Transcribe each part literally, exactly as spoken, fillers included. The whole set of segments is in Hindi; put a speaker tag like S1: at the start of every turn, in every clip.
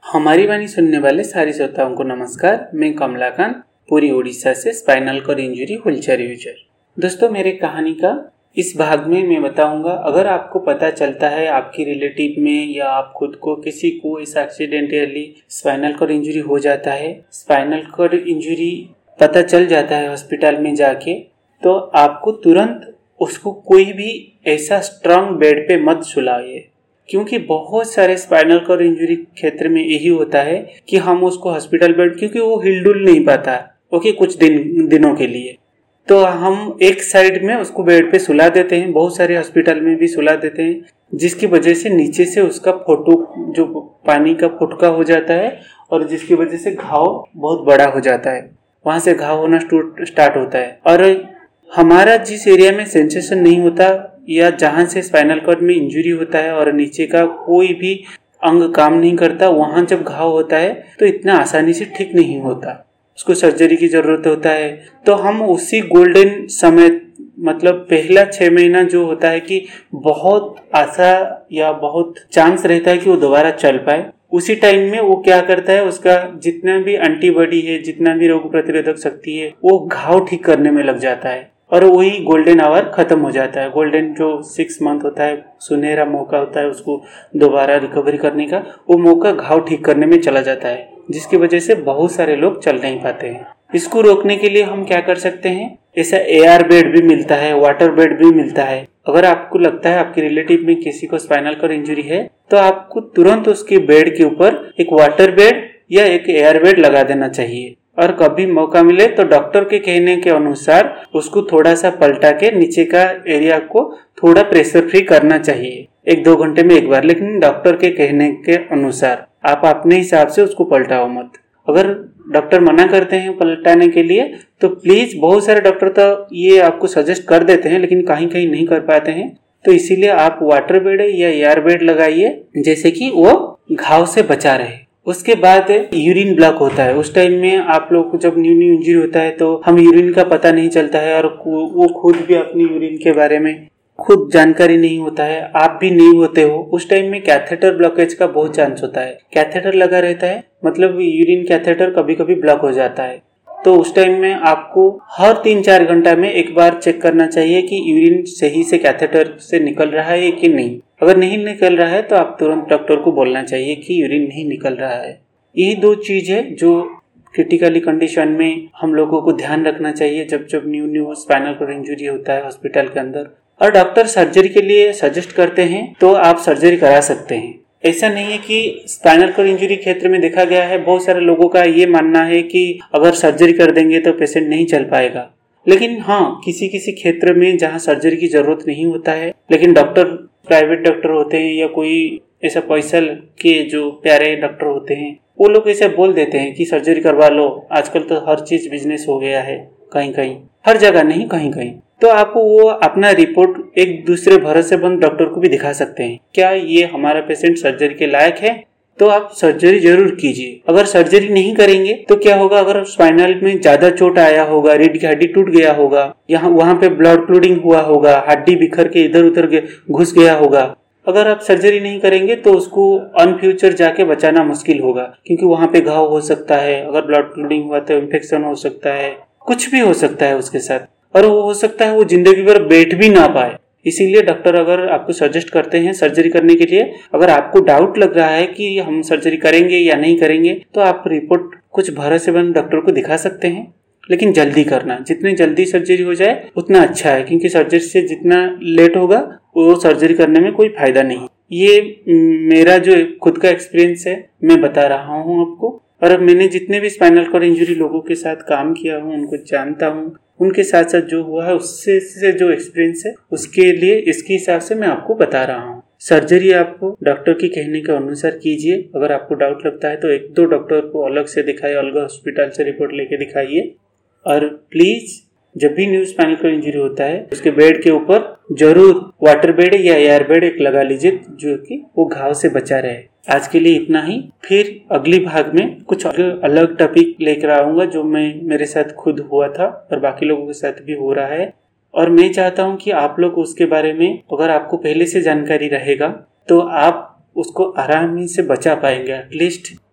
S1: हमारी वाणी सुनने वाले सारे श्रोताओं को नमस्कार। मैं कमलाकांत, पूरी उड़ीसा से spinal cord injury wheelchair user. दोस्तों, मेरी कहानी का इस भाग में मैं बताऊंगा, अगर आपको पता चलता है आपकी रिलेटिव में या आप खुद को किसी को इस एक्सीडेंटली स्पाइनल कॉर्ड इंजरी हो जाता है, स्पाइनल कॉर्ड इंजरी पता चल जाता है हॉस्पिटल में जाके, तो आपको तुरंत उसको कोई भी ऐसा स्ट्रांग बेड पे मत सुलाइए, क्योंकि बहुत सारे स्पाइनल कॉर्ड इंजरी क्षेत्र में यही होता है कि हम उसको हॉस्पिटल बेड, क्योंकि वो हिलडुल नहीं पाता ओके कुछ दिन दिनों के लिए, तो हम एक साइड में उसको बेड पे सुला देते हैं। बहुत सारे हॉस्पिटल में भी सुला देते हैं, जिसकी वजह से नीचे से उसका फोटो जो पानी का फुटका हो जाता है और जिसकी वजह से घाव बहुत बड़ा हो जाता है, वहां से घाव होना स्टार्ट होता है। और हमारा जिस एरिया में सेंसेशन नहीं होता या जहां से स्पाइनल कॉर्ड में इंजरी होता है और नीचे का कोई भी अंग काम नहीं करता, वहां जब घाव होता है तो इतना आसानी से ठीक नहीं होता, उसको सर्जरी की जरूरत होता है। तो हम उसी गोल्डन समय, मतलब पहला छह महीना जो होता है कि बहुत आशा या बहुत चांस रहता है कि वो दोबारा चल पाए, उसी टाइम में वो क्या करता है, उसका जितना भी एंटीबॉडी है, जितना भी रोग प्रतिरोधक शक्ति है, वो घाव ठीक करने में लग जाता है और वही गोल्डन आवर खत्म हो जाता है। गोल्डन जो सिक्स मंथ होता है, सुनहरा मौका होता है उसको दोबारा रिकवरी करने का, वो मौका घाव ठीक करने में चला जाता है, जिसकी वजह से बहुत सारे लोग चल नहीं पाते हैं। इसको रोकने के लिए हम क्या कर सकते हैं, ऐसा एयर बेड भी मिलता है, वाटर बेड भी मिलता है। अगर आपको लगता है आपके रिलेटिव में किसी को स्पाइनल कॉर्ड इंजरी है, तो आपको तुरंत उसके बेड के ऊपर एक वाटर बेड या एक एयर बेड लगा देना चाहिए। और कभी मौका मिले तो डॉक्टर के कहने के अनुसार उसको थोड़ा सा पलटा के नीचे का एरिया को थोड़ा प्रेशर फ्री करना चाहिए, एक दो घंटे में एक बार, लेकिन डॉक्टर के कहने के अनुसार। आप अपने हिसाब से उसको पलटाओ मत। अगर डॉक्टर मना करते हैं पलटाने के लिए तो प्लीज, बहुत सारे डॉक्टर तो ये आपको सजेस्ट कर देते हैं लेकिन कहीं कहीं नहीं कर पाते हैं, तो इसीलिए आप वाटर बेड या एयर बेड लगाइए, जैसे कि वो घाव से बचा रहे। उसके बाद यूरिन ब्लॉक होता है, उस टाइम में आप लोग को जब न्यू न्यू इंजरी होता है तो हम यूरिन का पता नहीं चलता है और वो खुद भी अपनी यूरिन के बारे में खुद जानकारी नहीं होता है, आप भी नहीं होते हो, उस टाइम में कैथेटर ब्लॉकेज का बहुत चांस होता है। कैथेटर लगा रहता है, मतलब यूरिन कैथेटर कभी कभी ब्लॉक हो जाता है, तो उस टाइम में आपको हर तीन चार घंटा में एक बार चेक करना चाहिए कि यूरिन सही से कैथेटर से निकल रहा है कि नहीं। अगर नहीं निकल रहा है तो आप तुरंत डॉक्टर को बोलना चाहिए कि यूरिन नहीं निकल रहा है। यही दो चीज है जो क्रिटिकली कंडीशन में हम लोगों को ध्यान रखना चाहिए जब जब new new spinal cord injury होता है हॉस्पिटल के अंदर। और डॉक्टर सर्जरी के लिए सजेस्ट करते हैं तो आप सर्जरी करा सकते हैं। ऐसा नहीं है कि स्पाइनल कॉर्ड इंजरी क्षेत्र में देखा गया है, बहुत सारे लोगों का ये मानना है कि अगर सर्जरी कर देंगे तो पेशेंट नहीं चल पाएगा, लेकिन हाँ, किसी किसी क्षेत्र में जहाँ सर्जरी की जरूरत नहीं होता है, लेकिन डॉक्टर प्राइवेट डॉक्टर होते हैं या कोई ऐसा पैसा के जो प्यारे डॉक्टर होते हैं, वो लोग ऐसे बोल देते हैं कि सर्जरी करवा लो, आजकल तो हर चीज बिजनेस हो गया है, कहीं कहीं, हर जगह नहीं, कहीं कहीं। तो आप वो अपना रिपोर्ट एक दूसरे भरोसेमंद डॉक्टर को भी दिखा सकते हैं, क्या ये हमारा पेशेंट सर्जरी के लायक है, तो आप सर्जरी जरूर कीजिए। अगर सर्जरी नहीं करेंगे तो क्या होगा, अगर स्पाइनल में ज्यादा चोट आया होगा, रीढ़ की हड्डी टूट गया होगा, यहाँ वहां पे ब्लड क्लूडिंग हुआ होगा, हड्डी बिखर के इधर उधर घुस गया होगा, अगर आप सर्जरी नहीं करेंगे तो उसको ऑन फ्यूचर जाके बचाना मुश्किल होगा, क्योंकि वहां पे घाव हो सकता है, अगर ब्लड क्लूडिंग हुआ तो इन्फेक्शन हो सकता है, कुछ भी हो सकता है उसके साथ, और वो हो सकता है वो जिंदगी भर बैठ भी ना पाए। इसीलिए डॉक्टर अगर आपको सजेस्ट करते हैं सर्जरी करने के लिए, अगर आपको डाउट लग रहा है कि हम सर्जरी करेंगे या नहीं करेंगे, तो आप रिपोर्ट कुछ भरोसेमंद डॉक्टर को दिखा सकते हैं, लेकिन जल्दी करना, जितनी जल्दी सर्जरी हो जाए उतना अच्छा है, क्योंकि सर्जरी से जितना लेट होगा वो सर्जरी करने में कोई फायदा नहीं। ये मेरा जो खुद का एक्सपीरियंस है, मैं बता रहा हूँ आपको, और मैंने जितने भी स्पाइनल कॉर्ड इंजरी लोगों के साथ काम किया हूँ, उनको जानता हूँ, उनके साथ साथ जो हुआ है उससे से जो एक्सपीरियंस है उसके लिए इसके हिसाब से मैं आपको बता रहा हूँ। सर्जरी आपको डॉक्टर के कहने के अनुसार कीजिए। अगर आपको डाउट लगता है तो एक दो डॉक्टर को अलग से दिखाइए, अलग हॉस्पिटल से रिपोर्ट लेके दिखाइए। और प्लीज जब भी न्यू स्पाइनल कॉर्ड इंजरी होता है उसके बेड के ऊपर जरूर वाटर बेड या एयर बेड एक लगा लीजिए, जो कि वो घाव से बचा रहे। आज के लिए इतना ही, फिर अगली भाग में कुछ अलग टॉपिक लेकर आऊंगा जो मैं मेरे साथ खुद हुआ था और बाकी लोगों के साथ भी हो रहा है, और मैं चाहता हूं कि आप लोग उसके बारे में, अगर आपको पहले से जानकारी रहेगा तो आप उसको आराम से बचा पाएंगे। एटलीस्ट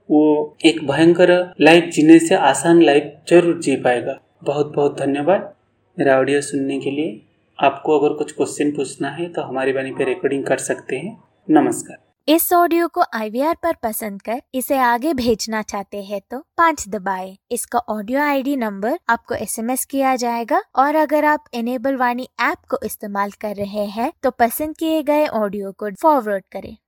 S1: वो एक भयंकर लाइफ जीने से आसान लाइफ जरूर जी पाएगा। बहुत बहुत धन्यवाद मेरा ऑडियो सुनने के लिए। आपको अगर कुछ क्वेश्चन पूछना है तो हमारी वाणी पे रिकॉर्डिंग कर सकते हैं। नमस्कार।
S2: इस ऑडियो को आई वी आर पर पसंद कर इसे आगे भेजना चाहते हैं तो पाँच दबाएं। इसका ऑडियो आई डी नंबर आपको एस एम एस किया जाएगा और अगर आप एनेबल वाणी ऐप को इस्तेमाल कर रहे हैं तो पसंद किए गए ऑडियो को फॉरवर्ड करें।